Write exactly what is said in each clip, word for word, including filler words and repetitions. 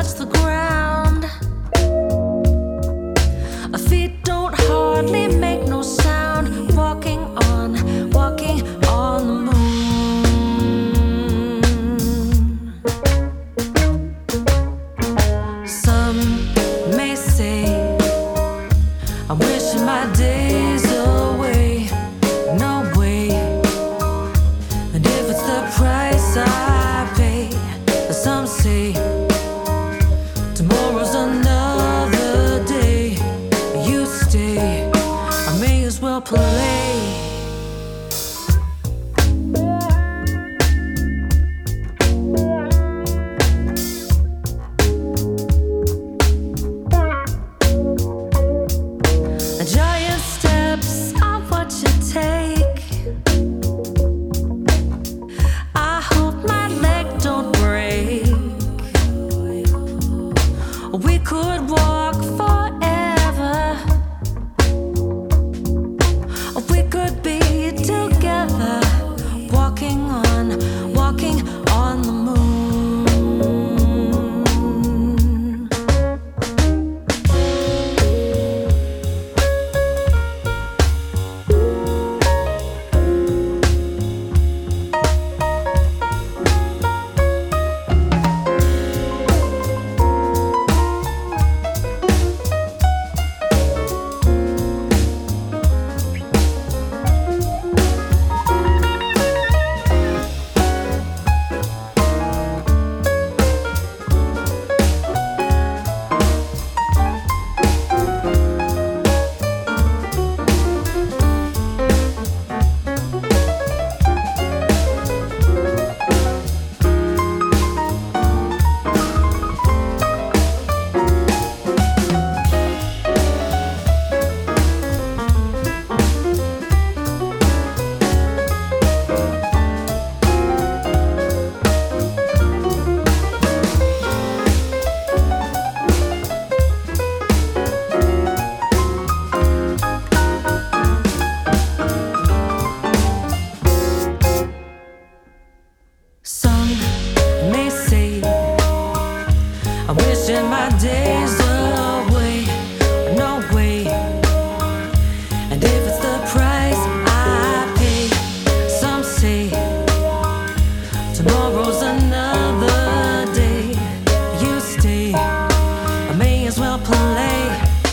touch the ground. Our feet don't hardly make no sound. Walking on, walking on the moon. Some may say I'm wishing my days away. No way. And if it's the price I pay, some say tomorrow's another day. You stay, I may as well play. Giant steps are what you take. I hope my leg don't break. We could walk forever. We could be together, walking on, walking on the moon. Some may say I'm wishing my days away. No way. And if it's the price I pay, some say tomorrow's another day. You stay, I may as well play.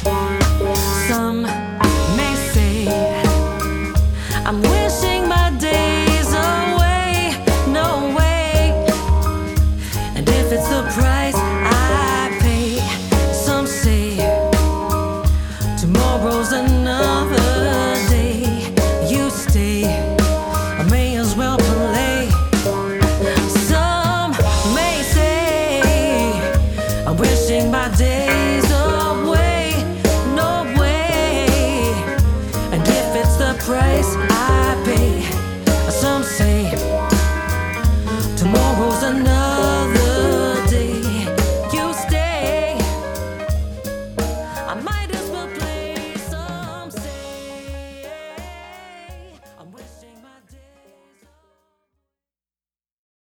Some may say I'm wishing my days away. No way. And if it's the price I pay, some say tomorrow's another day. You stay, I may as well play. Some may say I'm wishing my days away. No way. And if it's the price I pay,